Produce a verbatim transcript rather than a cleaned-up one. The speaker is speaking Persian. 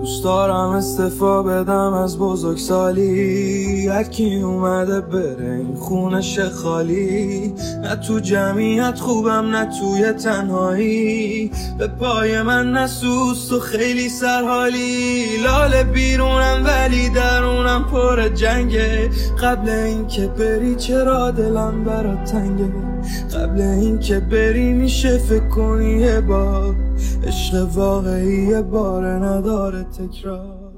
دوست دارم استعفا بدم از بزرگسالی، هرکی اومده بره این خونش خالی. نه تو جمعیت خوبم نه توی تنهایی، به پای من نسوست و خیلی سرحالی. لاله بیرونم ولی درونم پر جنگه، قبل این که بری چرا دلم برات تنگه. قبل این که بری میشه فکر کنی یه بار، عشق واقعی یه بار نداره تکرار.